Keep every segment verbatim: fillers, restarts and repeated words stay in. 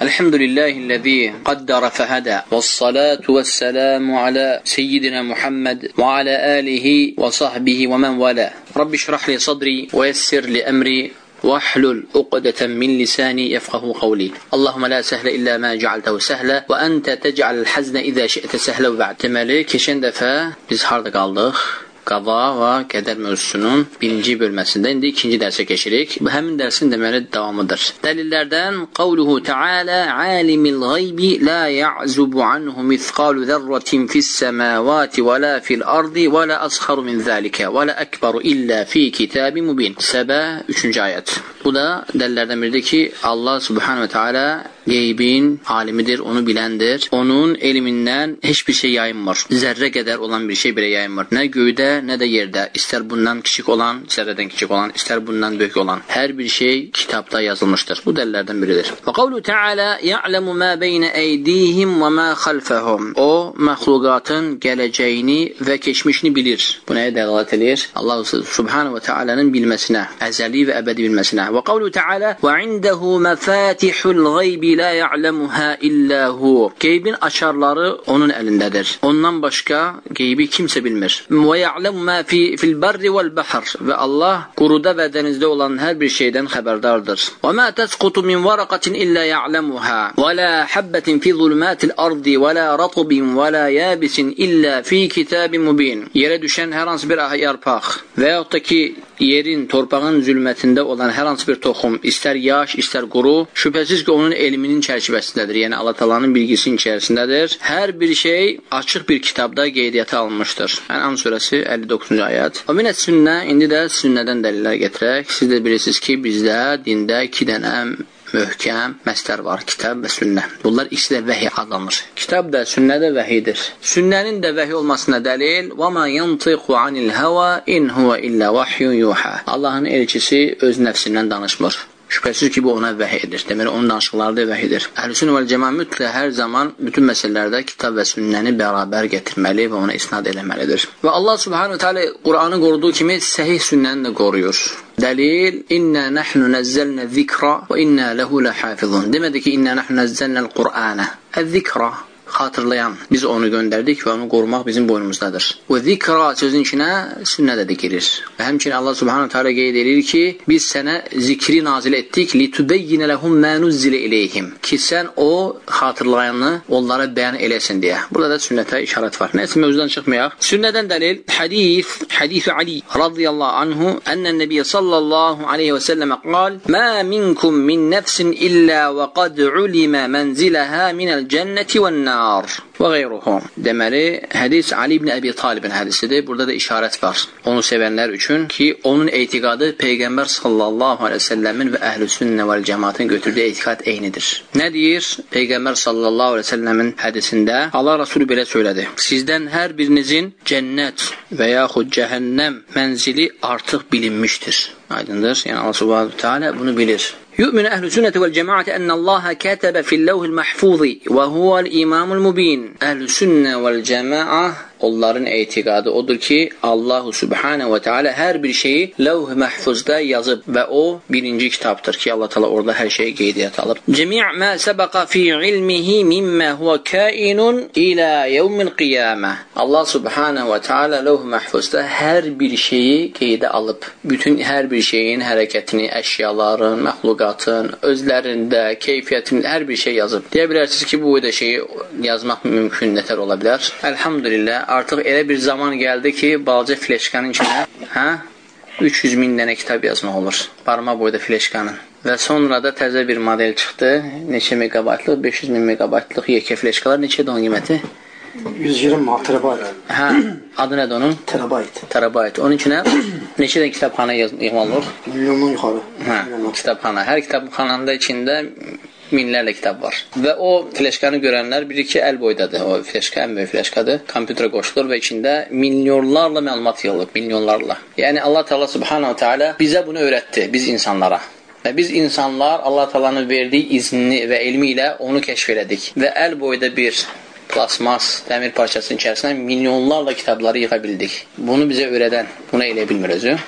Elhamdülillahillezî qaddara fehada. Vessalatu vesselamu ala seyyidina Muhammed ve ala alihi ve sahbihi ve men vala. Rabbi şrah li sadri ve yessir li emri واحلل عقدة من لساني يفقهوا قولي اللهم لا سهل إلا ما جعلته سهلا وأنت تجعل الحزن إذا شئت سهلا وبعد. Deməli, keçən dəfə biz harda qaldıq? Qada və qədər mövzusunun birinci bölməsində. İndi ikinci dərsə keçirik. Bu həmin dərsin deməli davamıdır. Dəlillərdən qavluhu Teala alimil gaybi la ya'zubu anhu mithqalu zerratin fis semavati və la fil ardi və la asgharu min zalika və la ekberu illa fi kitabin mubin. Səbə üçüncü ayət. Bu da dəlillərdən biridir ki, Allah subhanahu wa ta'ala qeybin alimidir, onu biləndir. Onun elmindən heç bir şey yayınmır. Zərrə qədər olan bir şey belə yayınmır. Nə göydə, nə də yerdə. İstər bundan kiçik olan, zərrədən kiçik olan, istər bundan böyük olan. Hər bir şey kitabda yazılmışdır. Bu dəlillərdən biridir. Və qavlu Teala ya'lemu ma beyne eydihim və ma xalfəhum. O, məxluqatın gələcəyini və keçmişini bilir. Bu nəyə dəqiqət edir? Allah subhanahu wa ta'alanın bilməsinə, əzəli və əbədi bilməsinə. Və qavlu Teala və indehu məfatihul gaybi la ya'lemuha illa hu. Qeybin açarları onun əlindədir. Ondan başqa qeybi kimsə bilmir. Və ya'lemu ma fi fil barri vel bahr. Və Allah quruda və dənizdə olan hər bir şeydən xəbərdardır. Və ma tasqutu min waraqatin illa ya'lemuha. Və la habbatin fi zulumatil ardi və la ratbin və la yabisin illa fi kitabin mubin. Yerə düşən hər hansı bir yarpaq və yaxud da ki yerin, torpağın zülmətində olan hər hansı bir toxum, istər yaş, istər quru, şübhəsiz ki onun elminin çərçivəsindədir. Yəni Allah Taala'nın bilgisinin içərisindədir. Hər bir şey açıq bir kitabda qeydiyyata alınmışdır. Ən'am surəsi əlli doqquzuncu ayət. O minət sünnə, indi də sünnədən dəlillər gətirək. Siz də bilirsiniz ki, bizdə dində iki dənə möhkəm məsdər var, kitab və sünnə. Bunlar ikisi də vəhiy adlanır. Kitab da, sünnə də vəhidir. Sünnənin də vəhiy olmasına dəlil وَمَا يَنْطِقُ عَنِ الْهَوَى إِنْ هُوَ إِلَّا وَحْيٌ يُوحَى. Allahın elçisi öz nəfsindən danışmır. Şübhəsiz ki, bu ona vəhiy edir. Deməli, onun danışıqları da vəhidir. Əhl-i-Sünnə vəl-Cəmaə mütləq hər zaman bütün məsələlərdə kitab və sünnəni bərabər gətirməli və ona isnad eləməlidir. Və Allah subhanahu teala Qur'anı qoruduğu kimi səhih sünnəni də qoruyur. Dəlil, İnnə nəhnu nəzzəlnə zikra və innə ləhu ləhafizun. Demədi ki, İnnə nəhnu nəzzəlnəl Qur'anə. Əz-zikra, xatırlayan. Biz onu göndərdik və onu qorumaq bizim boynumuzdadır. Və zikra sözün içinə sünnə də girir. Və həmçinin Allah subhanahu teala qeyd edir ki, biz sənə zikri nazil etdik litubeyyinə ləhum mə nuzzilə iləyhim. Ki sən o xatırlayanı onlara bəyan eləsin deyə. Burada da sünnətə işarət var. Nəysə mövzudan çıxmayaq. Sünnədən dəlil hadis, hadis Ali radiyallahu anhu ennən nəbiyyə sallallahu aleyhi və səlləmə qal mə minkum min nəfsin illə və qad ulimə mənziləhə minəl cənnəti və nər və qeyruhum. Deməli, hədis Ali ibn Əbi Talibin hədisidir. Burada da işarət var. Onu sevənlər üçün ki, onun etiqadı Peyğəmbər sallallahu aleyhi və səlləmin və əhl-i-sünnə vəl-cəmaatın götürdüyü etiqad eynidir. Nə deyir? Peyğəmbər sallallahu aleyhi və səlləmin hədisində Allah Rasulü belə söylədi. Sizdən hər birinizin cənnət və yaxud cəhənnəm mənzili artıq bilinmişdir. Aydındır. Yəni Allah subhanahu teala bunu bilir. يؤمن أهل السنة والجماعة أن الله كتب في اللوح المحفوظ وهو الإمام المبين. أهل السنة والجماعة onların etiqadı odur ki, Allahu Subhanahu wa Ta'ala hər bir şeyi levh-i məhfuzda yazıb və o birinci kitabdır ki, Allah Ta'ala orada hər şeyi qeydiyyat alıb. Cəmi' mə səbəqa fi ilmihi mimmə huvə kainun ilə yevmil qiyamə. Allah Subhanahu wa Ta'ala levh-i məhfuzda hər bir şeyi qeydə alıb. Bütün hər bir şeyin hərəkətini, əşyaların, məxluqatın, özlərində, keyfiyyətini, hər bir şey yazıb. Deyə bilərsiniz ki, bu da şeyi yazmaq mümkün nətər ola bilər. Elhamdülillah. Artıq elə bir zaman gəldi ki, balaca fleşkanın içinə hə, üç yüz min dənə kitab yazmaq olur. Barmaq boyda fleşkanın. Və sonra da təzə bir model çıxdı. Neçə megabaytlıq? beş yüz min megabaytlıq yekə fleşkalar. Neçədir onun qiyməti? yüz iyirmi terabayt. Hə, adı nədir onun? Terabayt. Terabayt. Onun içinə neçə dənə kitabxana yığmaq olur? Milyondan yuxarı. Hə, kitabxana. Hər kitabxananın da içində minlərlə kitab var. Və o fleşkanı görənlər bilir ki, əl boydadır. O fleşka ən böyük fleşkadır. Kompüterə qoşulur və içində milyonlarla məlumat yığılıb, milyonlarla. Yəni Allah Teala Subhanahu Teala bizə bunu öyrətdi, biz insanlara. Və biz insanlar Allah Teala'nın verdiyi izni və elmi ilə onu kəşf elədik. Və əl boyda bir plasmas, dəmir parçasının içərisinə milyonlarla kitabları yığa bildik. Bunu bizə öyrədən, bunu elə bilmir özü.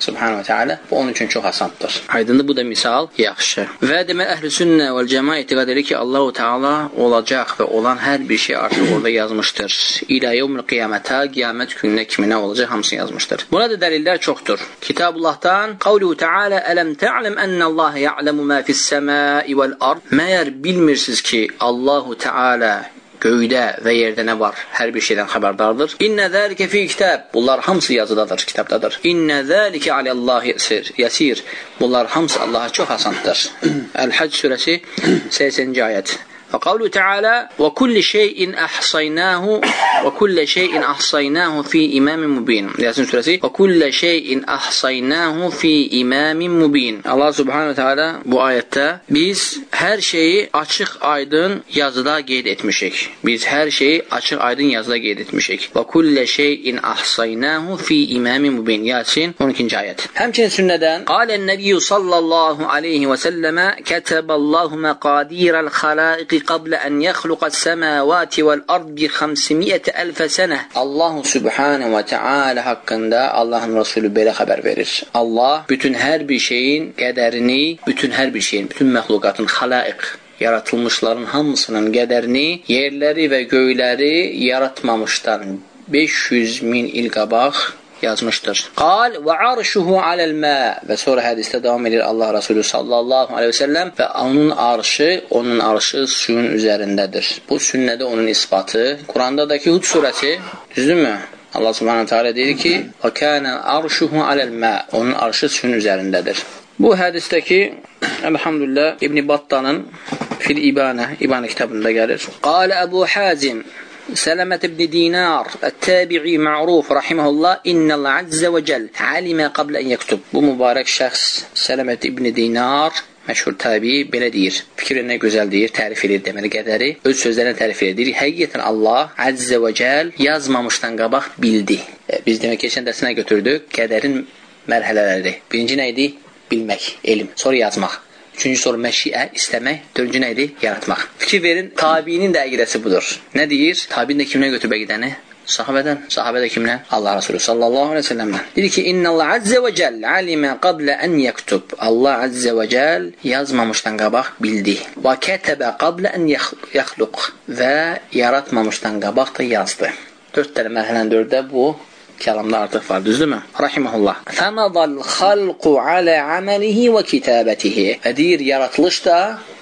Subhanahu wa ta'ala. Bu onun üçün çox asandır. Aydındır, bu da misal yaxşı. Və demək əhl-i-sünnə vəl-cəmaa etiqad edir ki, Allahu Teala olacaq və olan hər bir şey artıq orada yazmışdır. İlə yevmil qiyamətə, qiyamət gününə kiminə olacaq hamısını yazmışdır. Buna da dəlillər çoxdur. Kitabullahdan qavluhu Teala ələm tə'ləm ənəllaha ya'lemu ma fis-səmai vəl-ard. Məyər bilmirsiniz ki, Allahu Teala göydə və yerdə nə var? Hər bir şeydən xəbərdardır. İnnə zəlikə fi kitab. Bunlar hamısı yazıdadır, kitabdadır. İnnə zəlikə aləllahi yəsir. Bunlar hamısı Allaha çox asandır. Əl-Həcc surəsi səksəninci ayət. Və qavlu Teala və kulli şeyin əhsaynahu və kulli şeyin əhsaynahu fi imamin mubin. Yasin surəsi və kulli şeyin əhsaynahu fi imamin mubin. Allah Subhanahu Teala bu ayətdə biz hər şeyi açıq aydın yazıda qeyd etmişik. Biz hər şeyi açıq aydın yazıda qeyd etmişik. Və kulli şeyin əhsaynahu fi imamin mubin. Yasin on ikinci ayət. Həmçinin sünnədən qalən nəbiyyu sallallahu aleyhi və səlləmə kətəbəllahu məqadirəl xalaiqi qablə ən yəxluqəs səməvati vəl-ard bi xəmsimiyyətə əlfə sənə. Allah Subhanahu və Teala haqqında Allahın Rasulü belə xəbər verir. Allah bütün hər bir şeyin qədərini, bütün hər bir şeyin, bütün məxluqatın, xalaiq, yaratılmışların hamısının qədərini, yerləri və göyləri yaratmamışdan beş yüz min il qabaq yazmışdır. Qal və arşuhu aləl-mə. Və sonra hədisdə davam edir Allah Resulü sallallahu aleyhi ve sellem və onun arşı, onun arşı suyun üzərindədir. Bu sünnədə onun isbatı. Qurandakı Hud surəsi, düzdürmü? Allah Subhanahu Teala deyir ki: "Və kana arşuhu aləl-mə." Onun arşı suyun üzərindədir. Bu hədisdəki elhamdülillah İbn Battanın Fil İbana, İbana kitabında gəlir. Qal Əbu Hazim سلمة بن دينار التابعي معروف رحمه الله إن الله عز وجل علم قبل أن يكتب. Bu mübarək şəxs Sələmət ibn Dinar məşhur tabi belə deyir. Fikrinə gözəl deyir, tərif edir deməli qədəri. Öz sözlərinə tərif edir. Həqiqətən Allah Azze və Cəl yazmamışdan qabaq bildi. E, biz demək keçən dərsinə götürdük. Qədərin mərhələləri. Birinci nə idi? Bilmək, elm. Sonra yazmaq. Üçüncü soru məşiə, istəmək. Dördüncü nə idi? Yaratmaq. Fikir verin, tabiinin də əqidəsi budur. Nə deyir? Tabiin də kimlə götürüb əqidəni? Sahabədən. Sahabə də kimlə? Allah Resulü sallallahu aleyhi ve sellemdən. Deyir ki, İnnəllah azze və cəl alimə qablə ən yəktub. Allah azze və cəl yazmamışdan qabaq bildi. Və kətəbə qablə ən yaxluq. Və yaratmamışdan qabaq da yazdı. Dörd tənə mərhələn dördə bu kəlamda artıq var, düzdürmü? Rahiməhullah. Fəmadal xalqu alə aməlihi və kitabətihi. Və deyir, yaratılış da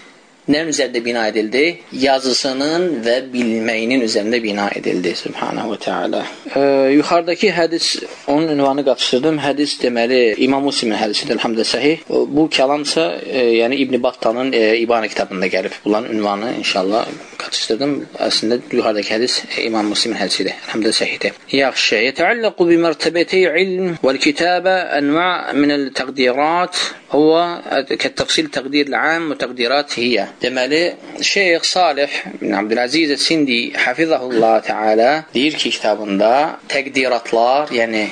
nə üzərində bina edildi? Yazısının və bilməyinin üzərində bina edildi. Subhanahu wa ta'ala. Ee, yuxarıdakı hədis, onun ünvanı qatışdırdım. Hədis deməli, İmam Müslimin hədisidir, elhamdülillah səhih. Bu kəlamsa, e, yəni İbn Battanın e, İbana kitabında gəlib. Bunların ünvanı inşallah qatışdırdım. Əslində, yuxarıdakı hədis e, İmam Müslimin hədisidir. Elhamdülillah səhihdir. Yaxşı. Yətəalləqu bi mərtəbəti ilm vəl-kitabə ənva' minəl təqdirat huwa kət-təqsil təqdirl-əm və təqdirat hiyyə. Deməli, Şeyx Salih bin Abdülaziz Sindi hafizahullah Teala deyir ki, kitabında təqdiratlar, yəni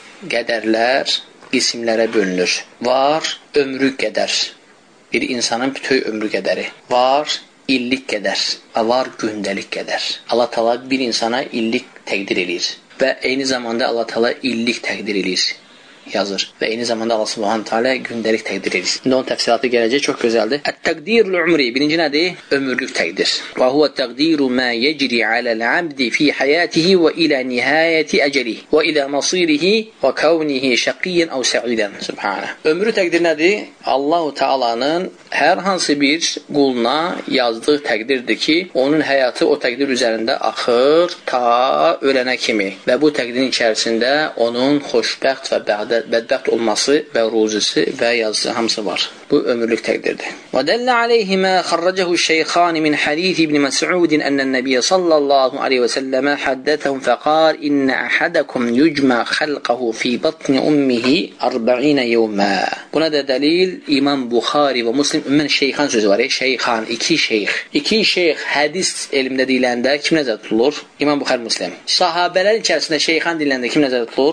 qədərlər qismlərə bölünür. Var ömrü qədər, bir insanın bütün ömrü qədəri. Var illik qədər, var gündəlik qədər. Allah Teala bir insana illik təqdir edir və eyni zamanda Allah Teala illik təqdir edir. Yazır. Və eyni zamanda Allah Subhanahu Teala gündəlik təqdir edir. İndi onun təfsilatı gələcək, çox gözəldir. Ət-təqdirul umri, birinci nədir? Ömürlük təqdir. Və huwa təqdiru ma yecri aləl-abdi fi həyatihi və ilə nihayəti əcəlihi və ilə masirihi və kavnihi şəqiyən əv sə'idən. Subhanə. Ömrü təqdir nədir? Allah-u Teala'nın hər hansı bir quluna yazdığı təqdirdir ki, onun həyatı o təqdir üzərində axır ta ölənə kimi. Və bu təqdirin içərisində onun xoşbəxt və bəğdə bədbəxt olması və ruzisi və yazısı hamısı var. Bu ömürlük təqdirdir. Və dəllə aleyhimə xarracahu şeyxani min hadith İbn Məs'udin ənən nəbiyyə sallallahu aleyhi və səlləmə həddətəhum fəqar innə əhədəkum yücmə xəlqəhu fi batni ummihi arba'inə yevmə. Buna da dəlil İmam Buxari və Muslim ümmən şeyxan sözü var. Şeyxan, iki şeyx. İki şeyx hədis elmdə deyiləndə kim nəzərdə tutulur? İmam Buxari, Muslim. Sahabələrin içərisində şeyxan deyiləndə kim nəzərdə tutulur?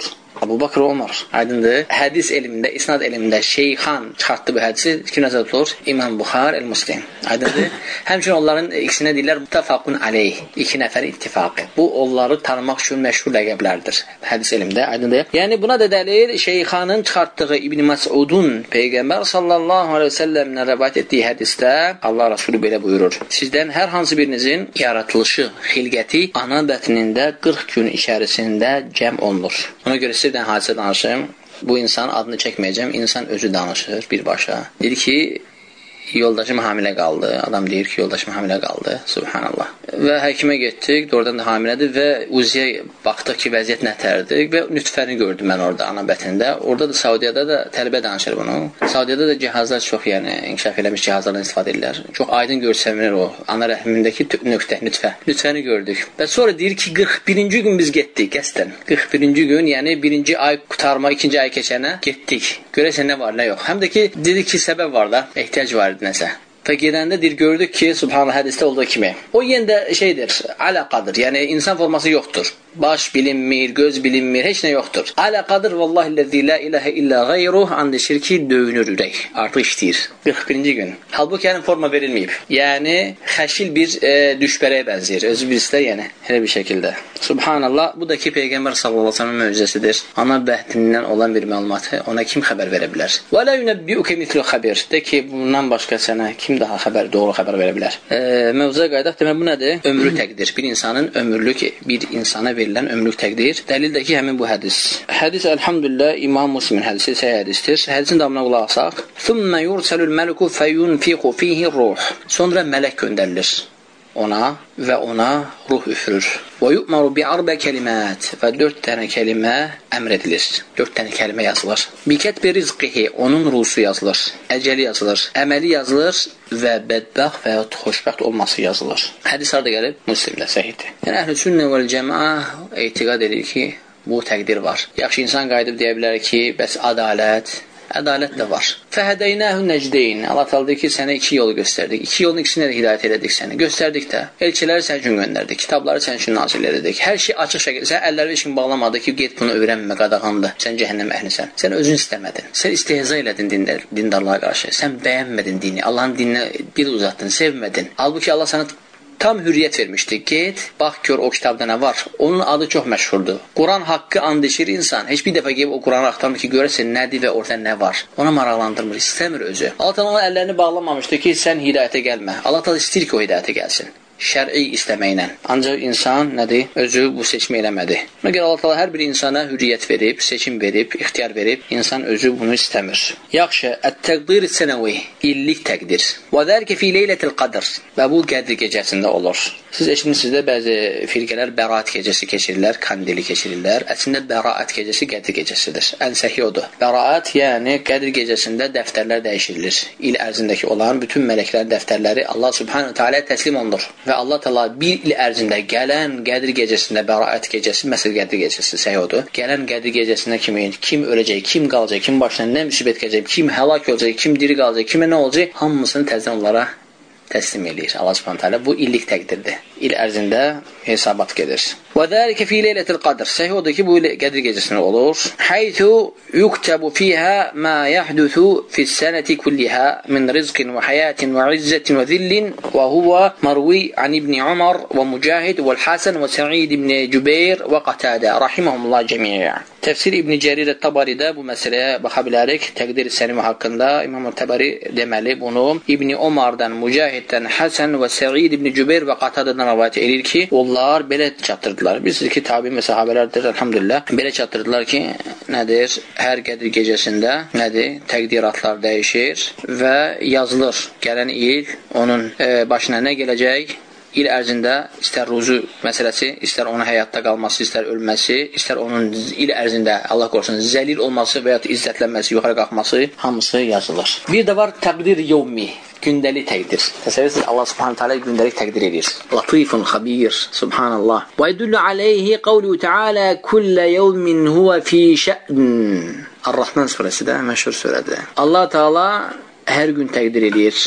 Abu Bakr Ömər. Aydındır. Hədis elmində, isnad elmində şeyxan çıxartdı bu hədisi kim nəzərdə tutulur? İmam Buxari, El-Muslim. Aydındır. Həmçinin onların ikisinə deyirlər muttafaqun aleyh. İki nəfər ittifaq. Bu onları tanımaq üçün məşhur ləqəblərdir hədis elmində. Aydındır. Yəni buna da dəlil şeyxanın çıxartdığı İbn Məsudun Peyğəmbər sallallahu əleyhi və səlləmdən rivayet etdiyi hədisdə Allah Rəsulü belə buyurur: Sizdən hər hansı birinizin yaratılışı, xilqəti ana bətnində qırx gün içərisində cəm olunur. Ona görə sizdən hadisə danışım. Bu insan adını çəkməyəcəm. İnsan özü danışır birbaşa. Deyir ki, yoldaşım hamilə qaldı. Adam deyir ki, yoldaşım hamilə qaldı. Subhanallah. Və həkimə getdik. Doğrudan da hamilədir və uziyə baxdıq ki, vəziyyət nətərdir və nütfəni gördüm mən orada ana bətnində. Orada da Saudiyada da tələbə danışır bunu. Saudiyada da cihazlar çox, yəni inkişaf eləmiş cihazlardan istifadə edirlər. Çox aydın görsənir o ana rəhmindəki nöqtə, nütfə. Nütfəni gördük. Və sonra deyir ki, qırx birinci gün biz getdik qəsdən. qırx birinci gün, yəni birinci ay qurtarma, ikinci ay keçənə getdik. Görəsən nə var, nə yox. Həm də ki, dedik ki, səbəb var da, ehtiyac var idi nəsə. Və gedəndə deyir, gördük ki, subhanallah hədisdə olduğu kimi. O yenə də şeydir, alaqadır. Yəni insan forması yoxdur. Baş bilinmir, göz bilinmir, heç nə yoxdur. Alaqadır vallahiləzi la ilahə illə qayruh and içir ki, döyünür ürək. Artıq işləyir. qırx birinci gün. Halbuki yəni forma verilməyib. Yəni xəşil bir e, düşbərəyə bənzəyir. Özü birisi də yəni elə bir şəkildə. Subhanallah, bu da ki Peyğəmbər sallallahu əleyhi və səlləm möcüzəsidir. Ana bətnindən olan bir məlumatı ona kim xəbər verə bilər? Və la yunabbiuke mislu xəbir. De ki, bundan başqa sənə kim daha xəbər, doğru xəbər verə bilər? E, mövzuya qayıdaq. Demək bu nədir? Ömrü təqdir. Bir insanın ömürlük, bir insana verilən ömrlük təqdir. Dəlil də ki, həmin bu hədis. Hədis elhamdülillah İmam Müslimin hədisi, səhih hədisdir. Hədisin davamına qulaq asaq. Thumma yursalul meleku feyunfiqu fihi ruh. Sonra mələk göndərilir ona və ona ruh üfürür. Və yu'maru bi arba kelimat. Və dörd dənə kəlimə əmr edilir. Dörd dənə kəlimə yazılır. Bi kətbi rizqihi, onun ruhusu yazılır. Əcəli yazılır. Əməli yazılır və bədbəxt və ya xoşbəxt olması yazılır. Hədis harda gəlib? Müslimdə, səhihdir. Yəni əhl-i sünnə vəl cəmaə etiqad edir ki, bu təqdir var. Yaxşı insan qayıdıb deyə bilər ki, bəs ədalət Ədalət də var. Fəhədəynəhu nəcdeyn. Allah təala deyir ki, sənə iki yolu göstərdik. İki yolun ikisinə də hidayət elədik səni. Göstərdik də. Elçiləri sən üçün göndərdik. Kitabları sən üçün nazil elədik. Hər şey açıq şəkildə. Sən əlləri heç kim bağlamadı ki, get bunu öyrənmə, qadağandır. Sən cəhənnəm əhlisən. Sən özün istəmədin. Sən istehza elədin dindar, dindarlığa qarşı. Sən bəyənmədin dini. Allahın dininə dil uzatdın, sevmədin. Halbuki Allah sənə tam hürriyyət vermişdi. Get, bax gör o kitabda nə var. Onun adı çox məşhurdur. Quran haqqı and içir insan. Heç bir dəfə gəlib o Quranı axtarmır ki, görəsən nədir və orada nə var. Ona maraqlandırmır, istəmir özü. Allah təala onun əllərini bağlamamışdı ki, sən hidayətə gəlmə. Allah təala istəyir ki, o hidayətə gəlsin. Şər'i istəməklə. Ancaq insan nədir? Özü bu seçimi eləmədi. Ona görə Allah təala hər bir insana hürriyyət verib, seçim verib, ixtiyar verib. İnsan özü bunu istəmir. Yaxşı, ət-təqdir sənəvi, illik təqdir. Və zəlika fi leylətil qadr. Və bu qədr gecəsində olur. Siz eşitmisiniz də bəzi firqələr bəraət gecəsi keçirirlər, kandili keçirirlər. Əslində bəraət gecəsi qədr gecəsidir. Ən səhi odur. Bəraət, yəni qədr gecəsində dəftərlər dəyişirilir. İl ərzindəki olan bütün mələklərin dəftərləri Allah subhanahu teala təslim olunur. Və Allah təala bir il ərzində gələn Qədir gecəsində, bəraət gecəsi, məsəl Qədir gecəsi səhi odur. Gələn Qədir gecəsində kimi, kim öləcək, kim qalacaq, kim başına nə müsibət gələcək, kim həlak olacaq, kim diri qalacaq, kimə nə olacaq, hamısını təzədən onlara təslim eləyir. Allah Subhanahu taala bu illik təqdirdir. İl ərzində hesabat gedir. Və zəlikə fi leylətil qadr. Səhi odur ki, bu Qədir gecəsində olur. Haythu yuktabu fiha ma yahdusu fi's-sanati kulliha min rizqin və hayatin və izzatin və zillin və huwa marwi an ibn Umar və Mujahid və Hasan və Sa'id ibn Cübeyr və Qatada rahimehumullah cəmi'an. Təfsir İbn Cərir Ət-Tabaridə bu məsələyə baxa bilərik. Təqdir sənimi haqqında İmam Ət-Tabari deməli bunu İbn Umardan, Mujahiddən, Hasan və Sa'id ibn Cübeyr və Qatadadan rivayet edir ki, onlar belə çatdırdılar. Bilirsiniz ki, tabiin və sahabələrdir, elhamdülillah. Belə çatdırdılar ki, nədir? Hər Qədir gecəsində nədir? Təqdiratlar dəyişir və yazılır. Gələn il onun e, başına nə gələcək? İl ərzində istər ruzu məsələsi, istər onun həyatda qalması, istər ölməsi, istər onun il ərzində Allah qorusun zəlil olması və ya izzətlənməsi, yuxarı qalxması hamısı yazılır. Bir də var təqdir yevmi, gündəlik təqdir. Təsəvvürsünüz Allah Subhanahu taala gündəlik təqdir edir. Latifun xabir, subhanallah. Və yedullu alayhi qawluhu taala kullu yevmin huwa fi sha'n. Ar-Rahman surəsi də məşhur surədir. Allah Taala hər gün təqdir edir.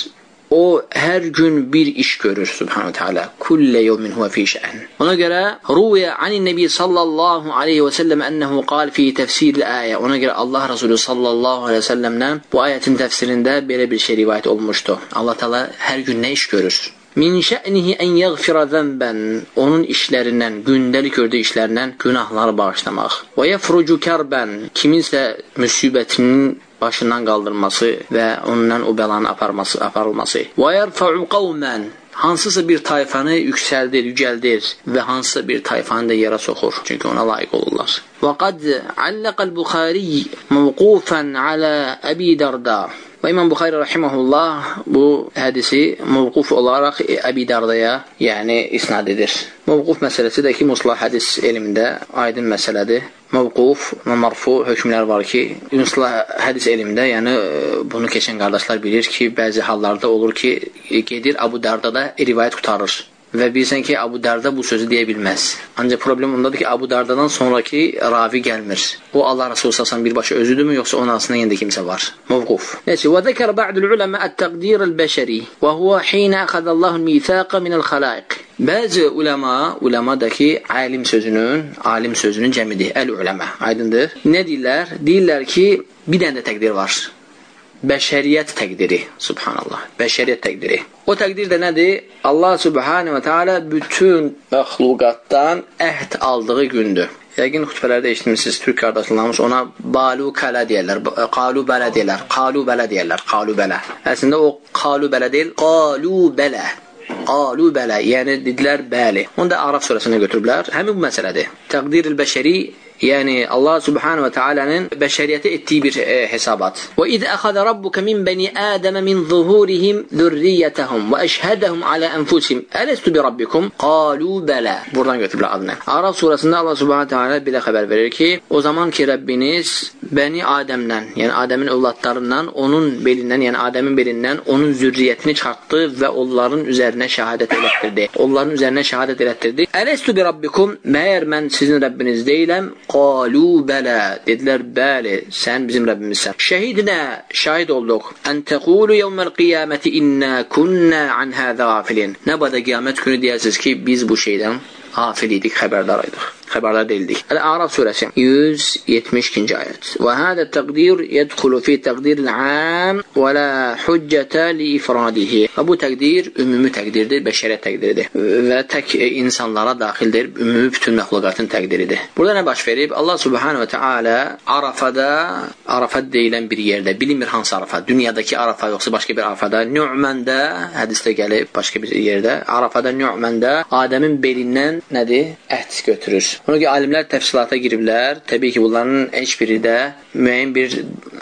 o hər gün bir iş görür Subhanahu Teala. Kullu yevmin huve fi şe'n. Ona göre ruviye anin Nebi sallallahu aleyhi ve sellem ennehu qal fi tefsiril ayet. Ona göre Allah Resulü sallallahu aleyhi ve sellem'den bu ayetin tefsirinde böyle bir şey rivayet olmuştu. Allah Teala her gün ne iş görür? Min şe'nihi en yaghfira zenben. Onun işlerinden, gündelik gördüğü işlerinden günahları bağışlamak. Ve yefrucu kerben. Kiminse musibetinin başından kaldırması ve ondan o belanın aparması, aparılması. Ve yerfa'u kavmen. Hansısa bir tayfanı yükseldir, yüceldir ve hansısa bir tayfanı da yere sokur. Çünkü ona layık olurlar. Ve kad allaqal Bukhari mevqufan ala Abi Darda. Ve İmam Bukhari rahimahullah bu hadisi mevkuf olarak Abi Darda'ya yani isnad edir. Mevkuf meselesi de ki muslah hadis eliminde aydın meseledir. Mevkuf ve marfu hükümler var ki muslah hadis eliminde yani bunu keçen kardeşler bilir ki bazı hallarda olur ki gelir Abu Darda'da rivayet kurtarır. Ve bilsen ki Abu Darda bu sözü diyebilmez. Ancak problem ondadır ki Abu Darda'dan sonraki ravi gelmir. O Allah Resulü sallallahu bir başı özüdür mü yoksa onun aslında yanında kimse var. Mevkuf. Neyse. Ve zekar ba'dul ulema at-takdir el-beşeri ve huve hine akadallahu mithaqa minel halaik. Bazı ulema, ulemadaki alim sözünün, alim sözünün cemidir. El-ulema. Aydındır. Ne diller? Diller ki bir tane de takdir var. Beşeriyet takdiri. Subhanallah. Beşeriyet takdiri. O takdir de nedir? Allah Subhanahu ve Teala bütün mahlukattan əhd aldığı gündür. Yəqin xutbələrdə eşitmişsiniz, Türk qardaşlarımız ona balu kala deyirlər, qalu bələ deyirlər, qalu bələ deyirlər, qalu bələ. Əslində o qalu bələ deyil, qalu bələ. Qalu bələ, yəni dedilər bəli. Onu da Araf surəsində götürüblər. Həmin bu məsələdir. Təqdir-il bəşəri yani Allah Subhanahu ve Taala'nın beşeriyete ettiği bir e, hesabat. Ve iz ahaza rabbuka min bani Adem min zuhurihim zurriyetehum ve eşhedehum ala enfusihim elestu bi rabbikum qalu bela. Buradan götürüblər adını. Araf surasında Allah Subhanahu ve Taala bize haber verir ki o zaman ki Rabbiniz bani Adem'den yani Adem'in evlatlarından onun belinden yani Adem'in belinden onun zürriyetini çıkarttı ve onların üzerine şehadet ettirdi. Onların üzerine şehadet ettirdi. Elestu bi rabbikum meğer ben sizin Rabbiniz değilim. Qalu bela. Dediler bəli, sen bizim Rabbimizsən. Şehidine şahit olduk. En tekulu yevmel kıyameti inna kunna an hâzâ gafilin. Ne bada kıyamet günü diyeceğiz ki biz bu şeyden gafil idik, haberdardaydık. Haberdar değildik. El-A'raf suresi yüz yetmiş ikinci ayet. Ve hâzâ takdir yedhulu fi takdiril âm ve la hüccete li ifradihi. Ve bu takdir ümumi takdirdir, beşeriyet takdiridir. Ve tek insanlara dahildir, ümumi bütün mahlukatın takdiridir. Burada ne baş verib? Allah Subhanahu ve Teala Arafada, Arafat deyilen bir yerde, bilinmir hansı Arafat, dünyadaki Arafat yoksa başka bir Arafada, Nu'manda, hadiste gelip başka bir yerde, Arafada Nu'manda Adem'in belinden nedir? Et götürür. Ona göre alimler tefsilata giriblər. Tabii ki bunların heç biri de müəyyən bir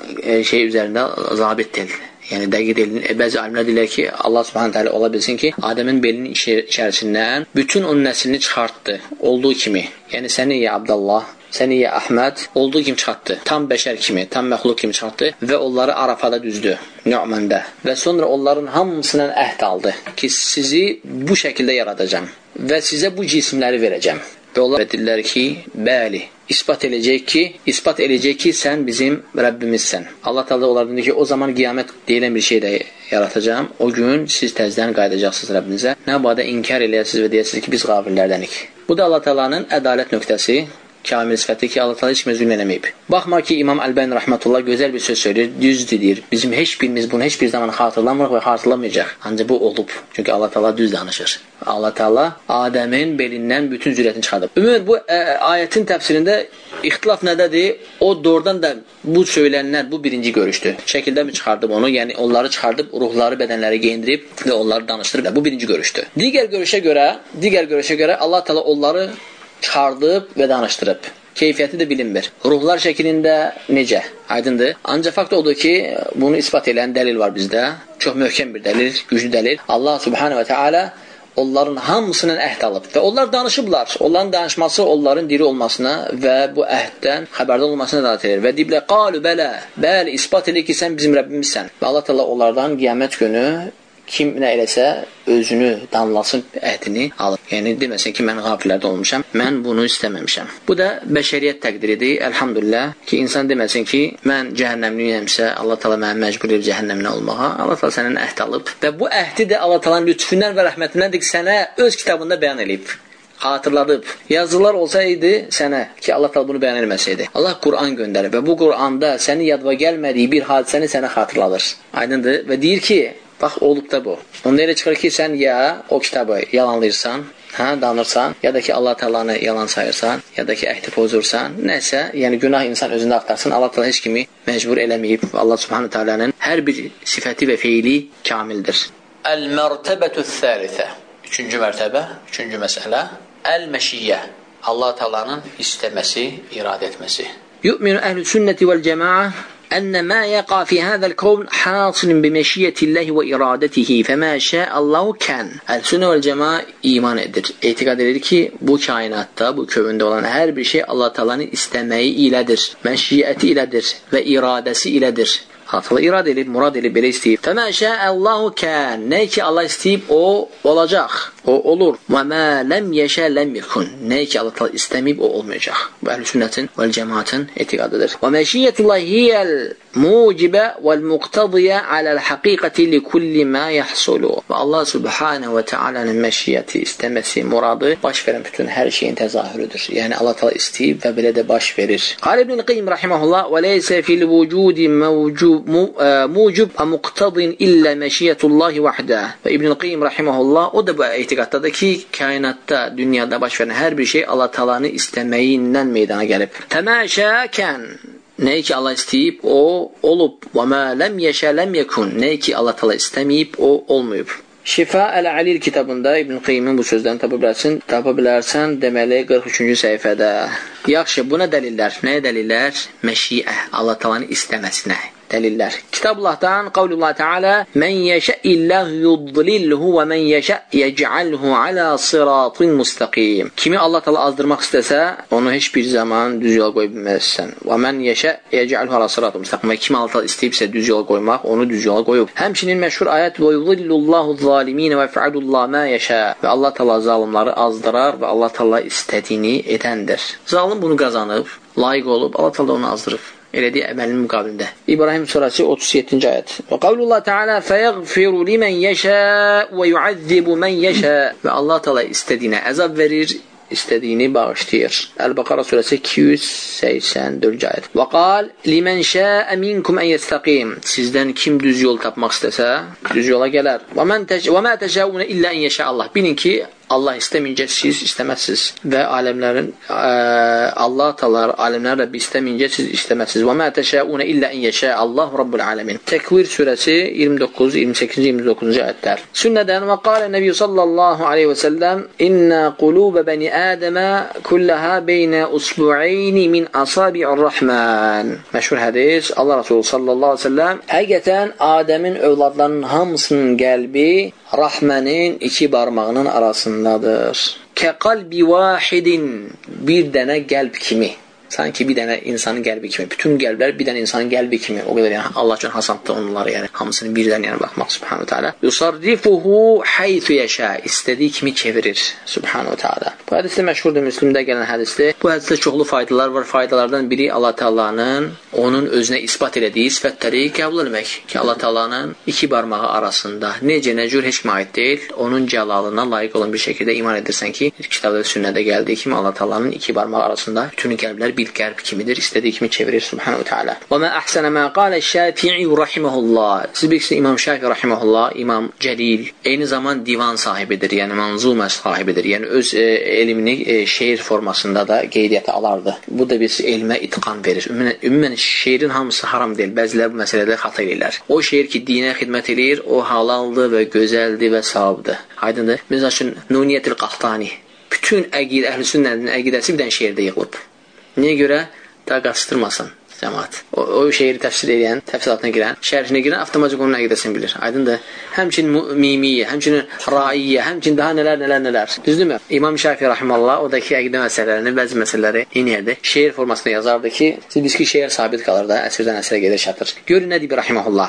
şey üzerinde zabit değil. Yani dəqiq deyil. E, bəzi alimlər deyirlər ki, Allah Subhanahu Teala ola bilsin ki, Adem'in belinin içerisinden bütün onun neslini çıkarttı. Olduğu kimi. Yani seni ya Abdullah, seni ya Ahmet olduğu kimi çıxartdı. Tam beşer kimi, tam məxluq kimi çıxartdı ve onları Arafada düzdü. Nu'manda. Ve sonra onların hamısından əhd aldı ki, sizi bu şekilde yaradacağım ve size bu cisimleri vereceğim. Ve onlar dediler ki, bəli, ispat edecek ki, ispat edecek ki sen bizim Rabbimizsən. Allah Teala onlara dedi ki, o zaman kıyamet deyilen bir şey de yaratacağım. O gün siz tezden qayıdacaqsınız Rabbinize. Ne bada inkar eləyəsiniz ve deyəsiniz ki, biz gafillərdənik. Bu da Allah Teala'nın adalet nöqtəsi. Kamil sıfatı ki Allah Teala hiç mezun eləməyib. Baxma ki İmam Əlbani rahmetullah güzel bir söz söylüyor. Düz deyir. Bizim heç birimiz bunu heç bir zaman hatırlamırıq ve hatırlamayacaq. Ancaq bu olub. Çünkü Allah Teala düz danışır. Allah Teala Adem'in belinden bütün zürriyetini çıxardı. Ümumən bu e, ayetin tefsirinde ihtilaf nədir? O doğrudan da bu söylenenler bu birinci görüştü. Şekilde mi çıxardı onu? Yani onları çıxardıb ruhları, bedenleri giyindirib ve onları danıştırıb. Bu birinci görüştü. Diğer görüşe göre, diğer görüşe göre Allah Teala onları çıxardıb və danışdırıb. Keyfiyyəti də bilinmir. Ruhlar şəklində necə? Aydındır. Ancaq fakt odur ki, bunu ispat edən dəlil var bizdə. Çox möhkəm bir dəlil, güclü dəlil. Allah Subhanahu ve Teala onların hamısının əhd alıb və onlar danışıblar. Onların danışması onların diri olmasına və bu əhddən xəbərdar olmasına dəlalət edir. Və deyiblər, qalu bələ, bəli, ispat edir ki, sən bizim Rəbbimizsən. Və Allah Teala onlardan qiyamət günü kim nə eləsə özünü danlasın, əhdini alır. Yəni deməsin ki, mən qafillərdə olmuşam, mən bunu istəməmişəm. Bu da bəşəriyyət təqdiridir. Elhamdülillah ki, insan deməsin ki, mən cəhənnəmliyəmsə, Allah Taala məni məcbur edir cəhənnəmli olmağa. Allah Taala səndən əhd alıb və bu əhdi də Allah Taala'nın lütfündən və rəhmətindəndir ki, sənə öz kitabında bəyan edib. Xatırladıb. Yazılar olsaydı sənə ki, Allah Taala bunu bəyan etməsəydi. Allah Quran göndərir və bu Quranda sənin yadına gəlmədiyi bir hadisəni sənə xatırladır. Aydındır və deyir ki, bax olub da bu. Onda elə çıxır ki, sən ya o kitabı yalanlayırsan, hə, danırsan, ya da ki Allah Taala'nı yalan sayırsan, ya da ki əhdi pozursan, nəsə, yəni günah insan özündə axtarsın. Allah Taala heç kimi məcbur eləməyib. Allah Subhanahu Taala'nın hər bir sifəti və feili kamildir. Əl-mərtəbətü-thəlithə. Üçüncü mərtəbə, üçüncü məsələ. Əl-məşiyyə. Allah Taala'nın istəməsi, iradə etməsi. Yu'minu əhlü-sünnəti vəl-cəmaə أن ما يقع في هذا الكون حاصل بمشيئة الله وإرادته فما شاء الله كان. El-Sünne vel Cema'a iman edir. İtikad edir ki bu kainatta, bu kövündə olan hər bir şey Allah Taala'nın istəməyi ilədir, məşiyyəti ilədir və iradəsi ilədir. Allah irad edib, murad edib, belə istəyib. Fəmə şəəllahu kən. Nə ki Allah istəyib, o olacaq. O olur. Və mə ləm yeşə ləm yekun. Nə ki Allah Taala istəməyib, o olmayacaq. Bu əhl-i sünnətin və cəmaətin etiqadıdır. Və məşiyyətullahi hiyəl mucibə vəl muqtadiyə aləl həqiqəti li kulli mə yəhsulu. Və Allah subhanə və teala'nın məşiyyəti, istəməsi, muradı baş verən bütün hər şeyin təzahürüdür. Yəni Allah Taala istəyib və belə də baş verir. Qal İbn Qayyim rahimehullah və leysə fil vücudi mevcud mucib muqtadin illə məşiyyətullahi vahdə. Və İbn Qayyim rahimehullah o da bu etiqaddadır ki, kainatda, dünyada baş verən hər bir şey Allah Taala'nın istəməyindən meydana gəlib. Təməşəkən. Nə ki Allah istəyib, o olub. Və mə ləm yeşə ləm yekun. Nə ki Allah Taala istəməyib, o olmayıb. Şifa Əl-Alil kitabında İbn Qayyimin bu sözlərini tapa bilərsən, tapa bilərsən deməli qırx üçüncü səhifədə. Yaxşı, buna dəlillər. Nəyə dəlillər? Məşiə, Allah Taala'nın istəməsinə dəlillər. Kitabullahdan qavlullah Teala men yeşə illəh yudlilhu və men yeşə yec'alhu alə sıratın mustaqim. Kimi Allah Taala azdırmaq istəsə, onu heç bir zaman düz yola qoya bilməzsən. Və men yeşə yec'alhu alə sıratın mustaqim. Və kimi Allah Taala istəyibsə düz yola qoymaq, onu düz yola qoyub. Həmçinin məşhur ayət və yudillullahu zalimin və yef'alullahu ma yeşə. Və Allah Taala zalimləri azdırar və Allah Taala istədiyini edəndir. Zalim bunu qazanıb, layiq olub, Allah Taala onu azdırıb. Elədiyi əməlinin müqabilində. İbrahim surəsi otuz yeddinci ayət. Və qavlullah Teala fəyəğfiru limən yeşə və yu'azzibu mən yeşə. Və Allah Teala istədiyinə əzab verir, istədiyini bağışlayır. Əl-Bəqara surəsi iki yüz səksən dördüncü ayət. Və qal limən şəə minkum ən yəstəqim. Sizdən kim düz yol tapmaq istəsə, düz yola gələr. Və mən və mə təşəunə illə ən yeşə Allah. Bilin ki, Allah istəməyincə siz istəməzsiniz və aləmlərin ə, Allah Taala aləmlər Rəbbi istəməyincə siz istəməzsiniz. Və mə təşəunə illə ən yeşə Allahu Rabbul Alamin. Təkvir surəsi iyirmi doqquz, iyirmi səkkiz, iyirmi doqquzuncu ayətlər. Sünnədən və qala Nəbi sallallahu aleyhi və səlləm İnnə qulubə bəni Ədəmə kullaha beynə usbu'ayni min asabi'ir Rahman. Məşhur hədis. Allah Resulü sallallahu aleyhi və səlləm həqiqətən Adəmin övladlarının hamısının qəlbi Rahmənin iki barmağının arasındadır. Kə qalbi vahidin, bir dənə qəlb kimi. Sanki bir dənə insanın qəlbi kimi. Bütün qəlblər bir dənə insanın qəlbi kimi. O qədər yəni Allah üçün hasandır onları, yəni hamısını birdən yəni baxmaq Subhanahu Taala. Yusarrifuhu haythu yasha, istədiyi kimi çevirir Subhanahu Taala. Bu hədis də məşhurdur, Müslimdə gələn hədisdir. Bu hədisdə çoxlu faydalar var. Faydalardan biri Allah Taala'nın onun özünə isbat elədiyi sifətləri qəbul etmək. Ki Allah Taala'nın iki barmağı arasında necə nə cür heç kimə aid deyil, onun cəlalına layiq olan bir şəkildə iman edirsən ki, kitabda və sünnədə gəldiyi kimi Allah Taala'nın iki barmağı arasında bütün qəlblər bir qəlb kimidir, istədiyi kimi çevirir Subhanahu Teala. Və mə əhsənə mə qalə Şafi'i rahimehullah. Siz bilirsiniz İmam Şafi rahimehullah, İmam Cəlil, eyni zaman divan sahibidir, yəni manzumə sahibidir. Yəni öz e, elmini e, şeir formasında da qeydiyyata alardı. Bu da bir elmə itqan verir. Ümumən, ümumən şeirin hamısı haram deyil. Bəzilər bu məsələdə xata edirlər. O şeir ki, dinə xidmət edir, o halaldır və gözəldir və savabdır. Aydındır. Məsəl üçün Nuniyyətil Qahtani. Bütün əqidə, əhl-i sünnənin əqidəsi bir dənə şeirdə yığılıb. Niyə görə? Daha qastırmasın cəmaat. O, o şeiri təfsir edən, təfsilatına girən, şərhinə girən avtomatik onun əqidəsini bilir. Aydındır. Həmçinin mimiyyə, həmçinin raiyyə, həmçinin daha nələr, nələr, nələr. Düzdürmü? İmam Şafi rahimallah odakı əqidə məsələlərini, bəzi məsələləri inəyərdi. Şeir formasında yazardı ki, siz biz ki, şeir sabit qalır da, əsrdən əsrə gedir, çatır. Görün nə deyib rahiməhullah.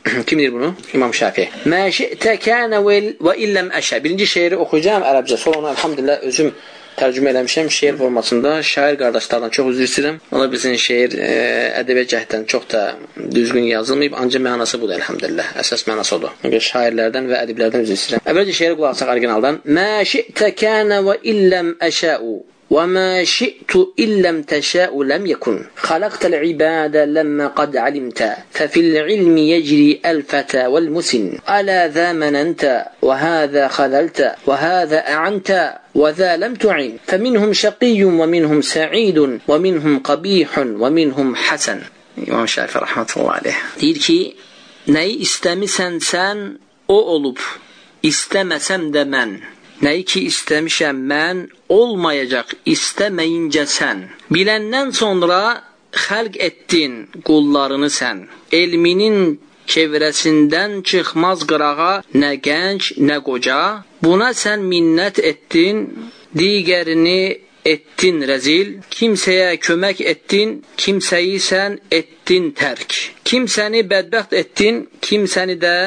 Kim deyir bunu? İmam Şafii. Mə şi'tə kənə və illəm əşə. Birinci şeiri oxuyacağım ərəbcə. Sonra onu elhamdülillah özüm tərcümə eləmişəm şeir formasında. Şair qardaşlardan çox üzr istəyirəm. Ola bilsin şeir e, ədəbiyyat cəhətdən çox da düzgün yazılmayıb, ancaq mənası budur elhamdülillah. Əsas mənası odur. Yəni şairlərdən və ədiblərdən üzr istəyirəm. Əvvəlcə şeiri qulaq asaq orijinaldan. Mə şi'tə kənə və illəm əşə'u وما شئت إن لم تشاء لم يكن خلقت العباد لما قد علمت ففي العلم يجري الفتى والمسن ألا ذا مننت وهذا خذلت وهذا أعنت وذا لم تعن فمنهم شقي ومنهم سعيد ومنهم قبيح ومنهم حسن. İmam Şafii rahmetullah aleyh deyir ki, neyi istəmisən sən o olub, istəməsəm də mən. Nəyi ki istəmişəm mən, olmayacaq istəməyincə sən. Biləndən sonra xəlq etdin qullarını sən. Elminin çevrəsindən çıxmaz qırağa nə gənc, nə qoca. Buna sən minnət etdin, digərini etdin rəzil. Kimsəyə kömək etdin, kimsəyi sən etdin tərk. Kimsəni bədbəxt etdin, kimsəni də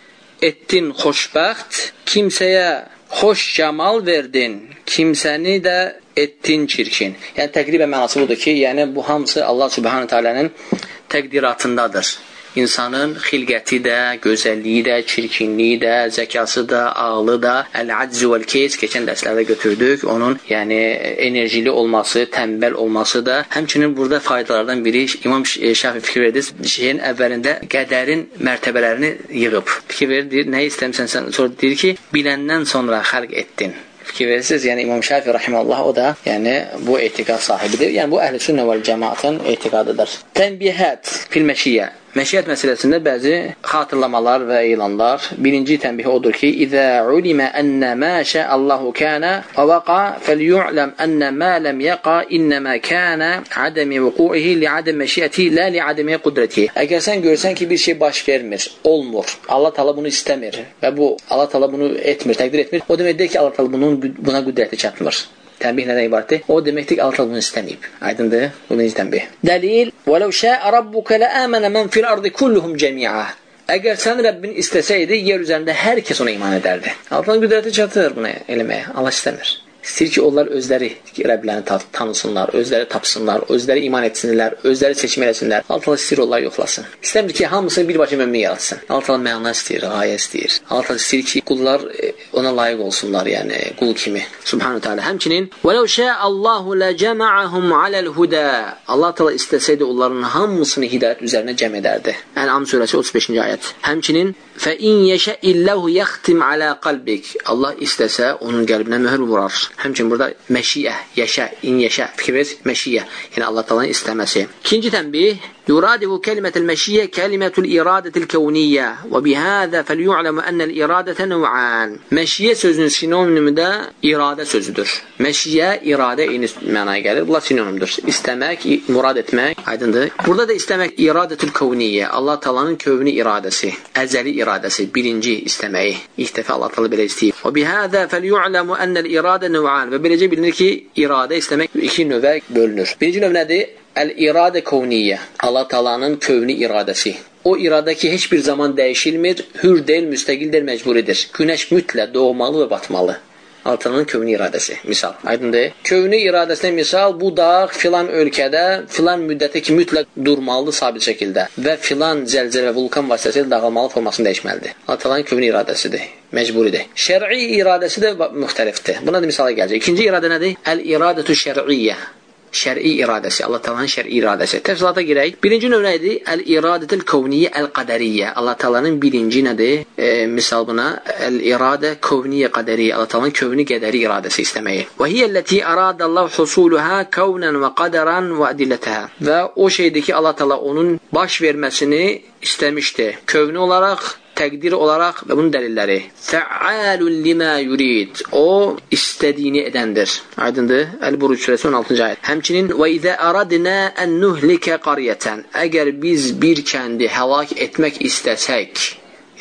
etdin xoşbəxt. Kimsəyə xoş camal verdin, kimsəni də etdin çirkin. Yəni təqribən mənası budur ki, yəni bu hamısı Allah Subhanahu Taala'nın təqdiratındadır. İnsanın xilqəti də, gözəlliyi də, çirkinliyi də, zəkası da, ağlı da, əl-acz vəl-keys keçən dərslərdə götürdük. Onun yəni enerjili olması, tənbəl olması da həmçinin burada faydalardan biri İmam Şafii fikir verdi. Şeyin əvvəlində qədərin mərtəbələrini yığıb. Fikir verir, nə istəmirsən sən? Sonra deyir ki, biləndən sonra xəlq etdin. Fikir verirsiniz, yəni İmam Şafii rahimehullah o da yəni bu etiqad sahibidir. Yəni bu əhl-i sünnə vəl cemaatın etiqadıdır. Tənbihət fil məşiyyə. Məşiyyət məsələsində bəzi xatırlamalar və elanlar. Birinci tənbih odur ki, İzə ulimə ənə mə şəəllahu kənə və vəqa fəlyu'ləm ənə mə ləm yəqa innəmə kənə adəmi vüqu'ihi li'adəm məşiyyəti lə li'adəmi qudrəti. Əgər sən görsən ki, bir şey baş vermir, olmur, Allah Taala bunu istəmir və bu Allah Taala bunu etmir, təqdir etmir, o deməkdir ki, Allah Taala bunun buna qüdrəti çatmır. Tənbih nədən ibarətdir? O deməkdir ki, Allah Taala bunu istəməyib. Aydındır? Bu birinci tənbih. Dəlil: "Və ləv şə'a rabbuka la'amana man fil ardı kulluhum cəmi'a." Əgər sən Rəbbin istəsəydi, yer üzərində hər kəs ona iman edərdi. Allahın qüdrəti çatır buna eləməyə. Allah istəmir. İstəyir ki, onlar özləri Rəblərini tanısınlar, özləri tapsınlar, özləri iman etsinlər, özləri seçim eləsinlər. Allah Taala istəyir onlar yoxlasın. İstəmir ki, hamısını birbaşa mömin yaratsın. Allah Taala məna istəyir, gayə istəyir. Allah Taala istəyir ki, qullar ona layiq olsunlar, yəni qul kimi. Subhanahu Taala. Həmçinin "Vəlau şə'allahu ləcəma'ahum aləl-hudə." Allah Taala istəsəydi onların hamısını hidayət üzərinə cəm edərdi. Ən'am surəsi otuz beşinci ayət. Həmçinin "Fə in yəşə'illahu yaxtim alə qalbik." Allah istəsə onun qəlbinə möhür vurar. Həmçinin burada məşiyyə, yaşa, in yaşa, fikir ver, məşiyyə. Yəni Allah Taala'nın istəməsi. İkinci tənbih: "Yuradifu kelimetul məşiyyə kelimetul iradatil kewniyyə və bihəzə felyu'lemu ennel iradətə nev'an." Məşiyyə sözünün sinonimi də iradə sözüdür. Məşiyyə, iradə eyni mənaya gəlir. Bunlar sinonimdir. İstəmək, murad etmək, aydındır. Burada da istəmək iradətul kewniyyə, Allah Taala'nın kövni iradəsi, əzəli iradəsi, birinci istəməyi. İlk dəfə Allah Taala belə istəyib. Və bihəzə felyu'lemu ennel iradə nev'an. Və beləcə bilinir ki, iradə istəmək iki növə bölünür. Birinci növ nədir? Əl-iradə kevniyyə, Allah Taala'nın kövni iradəsi. O iradə ki, heç bir zaman dəyişilmir, hür deyil, müstəqildir, məcburidir. Günəş mütləq doğmalı və batmalı. Allah Taala'nın kövni iradəsi, misal. Aydındır? Kövni iradəsinə misal, bu dağ filan ölkədə, filan müddətə ki, mütləq durmalıdır sabit şəkildə və filan zəlzələ və vulkan vasitəsilə dağılmalı formasını dəyişməlidir. Allah Taala'nın kövni iradəsidir, məcburidir. Şər'i iradəsi də müxtəlifdir. Buna da misala gələcək. İkinci iradə nədir? Əl-iradətü şər'iyyə. Şər'i iradəsi, Allah Taala'nın şər'i iradəsi. Təfsilata girək. Birinci növ nədir? Əl-iradətul kevniyyə əl-qədəriyyə. Allah Taala'nın birinci nədir? E, misal buna əl-iradə kevniyyə qədəriyyə. Allah Taala'nın kövni qədəri iradəsi istəməyi. Və hiyyəlləti aradallahu husuluha kevnan və qədəran və adillətəhə. Və o şeydir ki, Allah Taala onun baş verməsini istəmişdi. Kövni olaraq, təqdir olaraq və bunun dəlilləri. Fəalun limə yurid. O istədiyini edəndir. Aydındır? Əl-Buruc surəsi on altıncı ayət. Həmçinin və izə aradna an nuhlikə qaryatan. Əgər biz bir kəndi həlak etmək istəsək,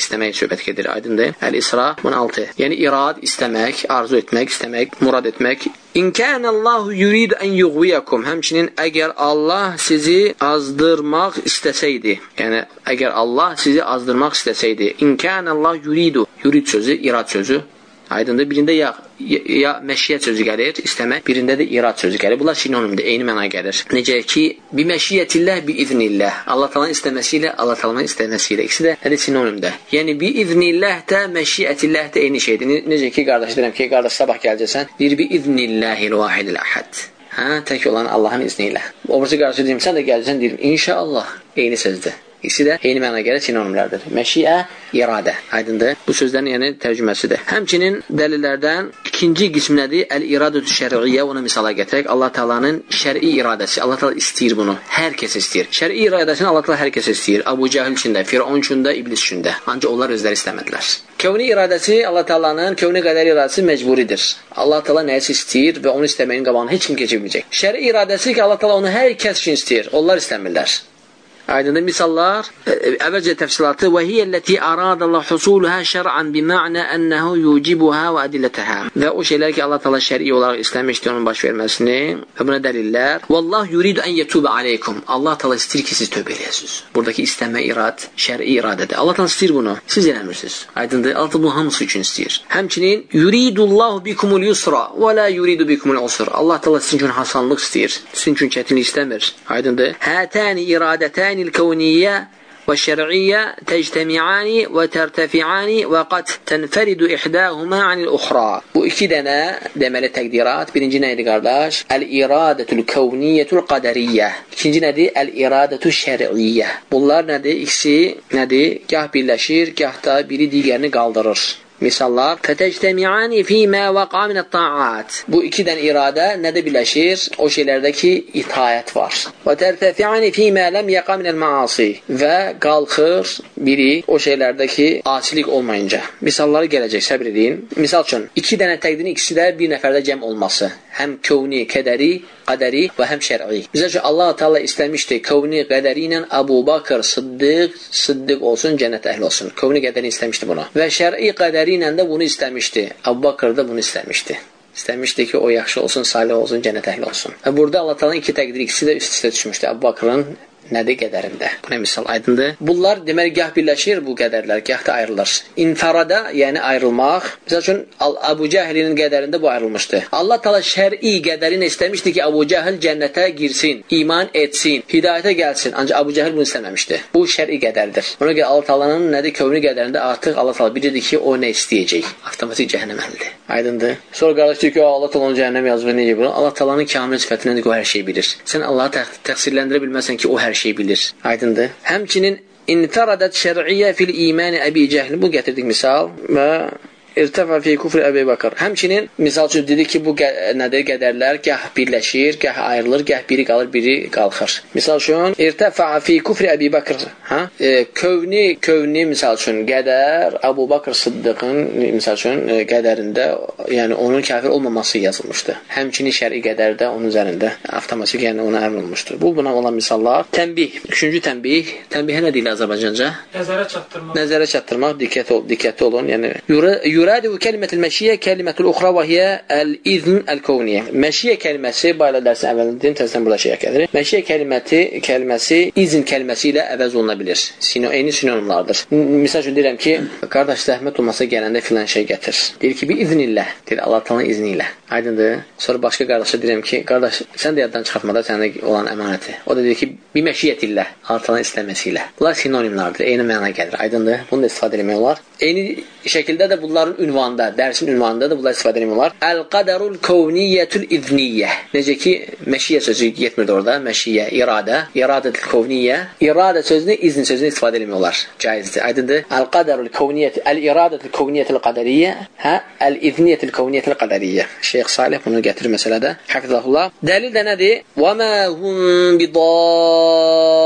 İstəmək söhbət gedir, aydındır. Əl-İsra on altı. Yəni irad, istəmək, arzu etmək, istəmək, murad etmək. İn kənəllahu yuridu ən yuğviyakum. Həmçinin əgər Allah sizi azdırmaq istəsəydi, yəni əgər Allah sizi azdırmaq istəsəydi, in kənəllahu yuridu, yurid sözü, irad sözü, aydındır. Birində ya, ya, ya məşiyyət sözü gəlir, istəmək, birində də irad sözü gəlir. Bunlar sinonimdir, eyni mənaya gəlir. Necə ki, bi məşiyyətillah, bi iznillah. Allah Taala'nın istəməsi ilə, Allah Taala'nın istəməsi ilə. İkisi də nədir sinonimdir. Yəni, bi iznillah da, məşiyyətillah da eyni şeydir. Necə ki, qardaş deyirəm ki, qardaş sabah gələcəksən, deyir bi iznillahil vahidil əhəd. Hə, tək olan Allahın izni ilə. Obrisi qarşı deyim, sən də gələcəksən, deyir, inşallah, eyni sözdür. İkisi də eyni mənaya gəlir sinonimlərdir. Məşiə, iradə. Aydındır. Bu sözlərin yəni tərcüməsidir. Həmçinin dəlillərdən ikinci qism nədir? Əl-iradətü şər'iyyə, ona misala gətirək. Allah Taala'nın şər'i iradəsi. Allah Taala istəyir bunu. Hər kəs istəyir. Şər'i iradəsini Allah Taala hər kəs istəyir. Əbu Cəhil üçün də, Firon üçün də, İblis üçün də. Ancaq onlar özləri istəmədilər. Kəvni iradəsi Allah Taala'nın, kəvni qədər iradəsi məcburidir. Allah Taala nəyisə istəyir və onu istəməyin qabağını heç kim keçirməyəcək. Şər'i iradəsi ki, Allah Taala onu hər kəs üçün istəyir. Onlar istəmirlər. Aydındır misallar, əvvəlcə təfsilatı və hiyəlləti aradallah husuluhə şər'an bima'nə ənəhu yucibuhə və adillətəhə. Və o şeylər ki, Allah Taala şər'i olaraq istəmişdir onun baş verməsini və buna dəlillər. Vallah yuridu ən yetubə aleykum. Allah Taala istəyir ki, siz tövbə eləyəsiniz. Buradakı istəmə irad, şər'i iradədir. Allah Taala istəyir bunu. Siz eləmirsiniz. Aydındır. Allah bunu hamısı üçün istəyir. Həmçinin yuridullahu bikumul yusra və la yuridu bikumul usra. Allah Taala sizin üçün hasanlıq istəyir. Sizin üçün çətinlik istəmir. Aydındır. Hətəni iradətəni الكونية والشرعية تجتمعان وترتفعان وقد تنفرد إحداهما عن الأخرى. Bu iki dənə deməli təqdirat. Birinci nə idi qardaş? Əl-iradətul kevniyyətul qadariyyə. İkinci nədir? Əl-iradətul şər'iyyə. Bunlar nədir? İkisi nədir? Gah birləşir, gah da biri digərini qaldırır. Misallar fətəctəmi'ani fīmə vəqa minət-ta'at. Bu iki dən iradə nədə birləşir? O şeylərdə ki, itayət var. Və tərtəfi'ani fīmə ləm yəqa minəl-maasi. Və qalxır biri o şeylərdə ki, asilik olmayınca. Misalları gələcək, səbr edin. Misal üçün, iki dənə təqdirin ikisi də bir nəfərdə cəm olması. Həm kövni, qədəri, qədəri və həm şər'i. Bizə ki, Allah Teala istəmişdi kövni, qədəri ilə Əbu Bakır, Sıddiq, Sıddiq olsun, cənnət əhli olsun. Kövni, qədəri istəmişdi bunu. Və şər'i, qədəri ilə də bunu istəmişdi. Əbu Bakır da bunu istəmişdi. İstəmişdi ki, o yaxşı olsun, salih olsun, cənnət əhli olsun. Və burada Allah Teala'nın iki təqdiri, ikisi də üst-üstə düşmüşdü. Əbu Bakırın nədir qədərində? Bu nə misal aydındır? Bunlar deməli gah birləşir bu qədərlər, gah da ayrılır. İnfarada, yəni ayrılmaq. Məsəl üçün Əbu Cəhilin qədərində bu ayrılmışdı. Allah Teala şər'i qədərini istəmişdi ki, Əbu Cəhil cənnətə girsin, iman etsin, hidayətə gəlsin. Ancaq Əbu Cəhil bunu istəməmişdi. Bu şər'i qədərdir. Ona görə Allah Teala'nın nədir kövni qədərində artıq Allah Teala bilirdi ki, o nə istəyəcək? Avtomatik cəhənnəm əhlidir. Aydındır. Sonra qardaş deyir ki, Allah Teala'nın cəhənnəm yazığı necə bunu? Allah Teala'nın kamil sifətindən o hər şeyi bilir. Sən Allahı tə təqsirləndirə bilməzsən ki, o hər şey bilir. Aydındır. Həmçinin infaradat şər'iyyə fil imani Əbi Cəhl. Bu gətirdik misal və irtəfə fi kufri Əbi Bakır. Həmçinin misal üçün dedik ki, bu nədir qədərlər gah birləşir, gah ayrılır, gah biri qalır, biri qalxır. Misal üçün irtəfə fi kufri Əbi Bakır. Hə? E, kövni, kövni misal üçün qədər Əbu Bakır Sıddiqin misal üçün e, qədərində, yəni onun kafir olmaması yazılmışdı. Həmçinin şər'i qədərdə onun üzərində avtomatik, yəni ona əmr olunmuşdur. Bu buna olan misallar. Tənbih. Üçüncü tənbih. Tənbihə nə deyilir Azərbaycanca? Nəzərə çatdırmaq. Nəzərə çatdırmaq, diqqət ol, diqqətli olun. Yəni yuradu kəlmətul məşiyyə kəlmətul uxra və hiyə el-izn el-kevniyyə. Məşiyyə kəlməsi bayla dərsin əvvəlində təzədən burada şey gətirir. Məşiyyə kəlməti kəlməsi izn kəlməsi ilə əvəz oluna bilər. Sino eyni sinonimlardır. Məsəl üçün deyirəm ki, qardaş zəhmət olmasa gələndə filan şey gətir. Deyir ki, bi iznillah. Deyir Allah Taala'nın izni ilə. Aydındır? Sonra başqa qardaşa deyirəm ki, qardaş sən də yaddan çıxartmada səndə olan əmanəti. O da deyir ki, bi məşiyyətillah. Allah Taala'nın istəməsi ilə. Bunlar sinonimlardır. Eyni mənaya gəlir. Aydındır? Bunu da istifadə etmək olar. Eyni şəkildə də bunların ünvanında, dərsin ünvanında da bunlar istifadə etmək olar. Əl-qadarul kevniyyətul izniyyə. Necə ki, məşiyyə sözü getmirdi orada. Məşiyyə, iradə. İradətul kevniyyə. İradə sözünü, izn sözünü istifadə etmək olar. Caizdir. Aydındır? Əl-qadarul kevniyyət, əl-iradətul kevniyyətul qadariyyə, hə? Əl-izniyətul kevniyyətul qadariyyə. Şeyx Salih bunu gətirir məsələdə. Hafizahullah. Dəlil də nədir? Və mə hum bidar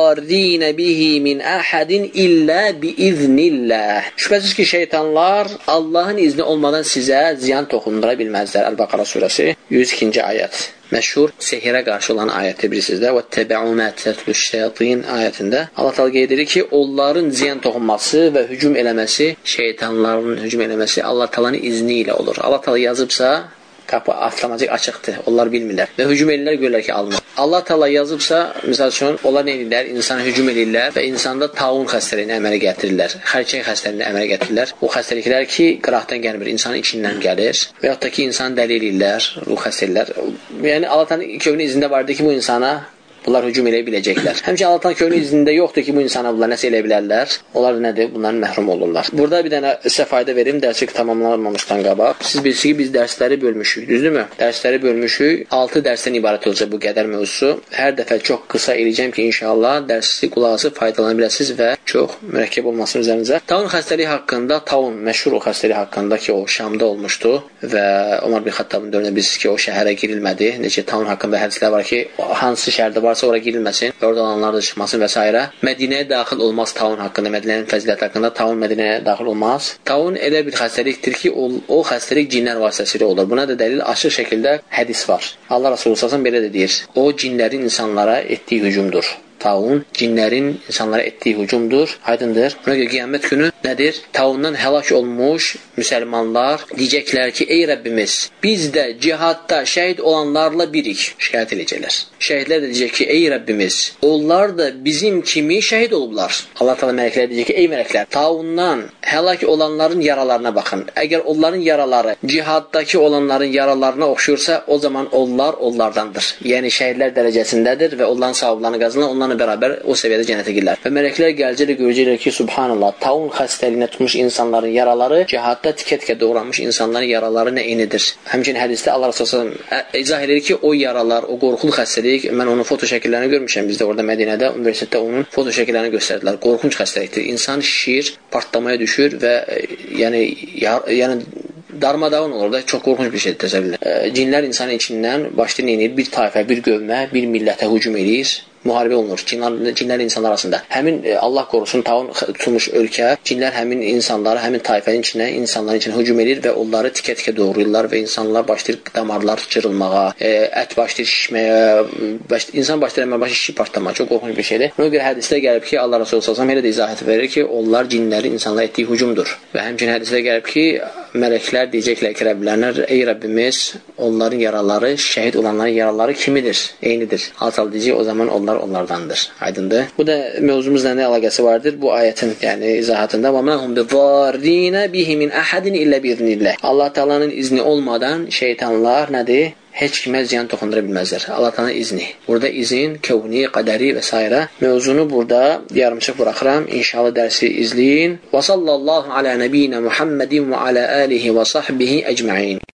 بِضَارِّينَ بِهِ مِنْ أَحَدٍ إِلَّا بِإِذْنِ اللّٰهِ Şübhəsiz ki, şeytanlar Allahın izni olmadan sizə ziyan toxundura bilməzlər. Əl-Bəqara surəsi yüz ikinci ayət. Məşhur sehirə qarşı olan ayətdir bilirsiniz də. وَاتَّبَعُوا مَا تَتْلُو الشَّيَاطِينَ ayətində Allah Təala qeyd edir ki, onların ziyan toxunması və hücum eləməsi, şeytanların hücum eləməsi Allah Təalanın izni ilə olur. Allah Təala yazıbsa, qapı avtomatik açıqdır. Onlar bilmirlər. Və hücum edirlər, görürlər ki, almır. Allah Təala yazıbsa, misal üçün, onlar nə edirlər? İnsana hücum edirlər və insanda taun xəstəliyini əmələ gətirirlər. Xərçəng xəstəliyini əmələ gətirirlər. O xəstəliklər ki, qıraqdan gəlmir, insanın içindən gəlir. Və yaxud da ki, insanı dəli edirlər, ruh xəstəlilər. Yəni, Allah Təalanın kövünün izində vardır ki, bu insana bunlar hücum eləyə biləcəklər. Həmçinin Allah Təalanın kövünün izində yoxdur ki, bu insana bunlar nəsə eləyə bilərlər. Onlar nədir? Bundan məhrum olurlar. Burada bir dənə sizə fayda verim, dərsi tamamlanmamışdan qabaq. Siz bilirsiniz ki, biz dərsləri bölmüşük, düzdürmü? Dərsləri bölmüşük. altı dərsdən ibarət olacaq bu qədər mövzusu. Hər dəfə çox qısa eləyəcəm ki, inşallah dərsi qulağınızı faydalana biləsiniz və çox mürəkkəb olmasın üzərinizə. Taun xəstəliyi haqqında, taun məşhur o xəstəlik haqqında ki, o Şamda olmuşdu və Ömər bin Xattabın dövründə bilirsiniz ki, o şəhərə girilmədi. Necə taun haqqında hədislər var ki, hansı şəhərdə var ora girilməsin, orada olanlar da çıxmasın və s. Mədinəyə daxil olmaz taun haqqında, Mədinənin fəziləti haqqında taun Mədinəyə daxil olmaz. Taun elə bir xəstəlikdir ki, o, o xəstəlik cinlər vasitəsilə olur. Buna da dəlil açıq şəkildə hədis var. Allah Rasulü sallallahu belə də deyir. O cinlərin insanlara etdiyi hücumdur. Taun cinlərin insanlara etdiyi hücumdur. Aydındır. Buna görə qiyamət günü nədir? Taundan həlak olmuş müsəlmanlar deyəcəklər ki, ey Rəbbimiz, biz də cihadda şəhid olanlarla birik. Şikayət edəcəklər. Şəhidlər də deyəcək ki, ey Rəbbimiz, onlar da bizim kimi şəhid olublar. Allah Təala mələklərə deyəcək ki, ey mələklər, taundan həlak olanların yaralarına baxın. Əgər onların yaraları cihaddakı olanların yaralarına oxşursa, o zaman onlar onlardandır. Yəni şəhidlər dərəcəsindədir və onların savablarını qazanır, onlarla bərabər o səviyyədə cənnətə girərlər. Və mələklər gələcək görəcəklər ki, subhanallah, taun xəstəliyinə tutmuş insanların yaraları cihadda tikə-tikə doğranmış insanların yaraları nə eynidir. Həmçinin hədisdə Allah Rəsulü izah edir ki, o yaralar, o qorxulu xəstəlik, mən onun foto şəkillərini görmüşəm bizdə orada Mədinədə, universitetdə onun foto şəkillərini göstərdilər. Qorxunc xəstəlikdir. İnsan şişir, partlamaya düşür və yəni, yəni darmadağın olur da, çox qorxunc bir şeydir təsəvvür edin. Cinlər insanın içindən başlayır neyinir? Bir tayfə, bir qövmə, bir millətə hücum edir. Müharibə olunur cinlər, cinlər insanlar arasında. Həmin Allah qorusun taun tutulmuş ölkə, cinlər həmin insanları, həmin tayfənin içinə, insanların içinə hücum edir və onları tikə-tikə doğrayırlar və insanlar başlayır damarlar cırılmağa, e, ət başlayır şişməyə, baş, insan başlayır əməl başlayır şişib partlamağa. Çox qorxunç bir şeydir. Buna görə hədisdə gəlib ki, Allah Rasulü sallallahu əleyhi və səlləm elə də izahat verir ki, onlar cinlərin insanlara etdiyi hücumdur. Və həmçinin hədisdə gəlib ki, mələklər deyəcəklər ki, Rəbblərlər, ey Rəbbimiz, onların yaraları, şəhid olanların yaraları kimidir? Eynidir. Allah deyəcək, o zaman onlar onlardandır. Aydındır. Bu da mövzumuzla nə əlaqəsi vardır? Bu ayətin, yəni izahatında və məhum bidarrin bihi min ahadin illə biiznillah. Allah Taala'nın izni olmadan şeytanlar nədir? Heç kimə ziyan toxundura bilməzlər. Allah Taala'nın izni. Burada izin, kəvni, qədəri və s. Mövzunu burada yarımçıq buraxıram. İnşallah dərsi izləyin. Və sallallahu alə nəbiyyinə Muhammedin və alə alihi və sahbihi əcməin.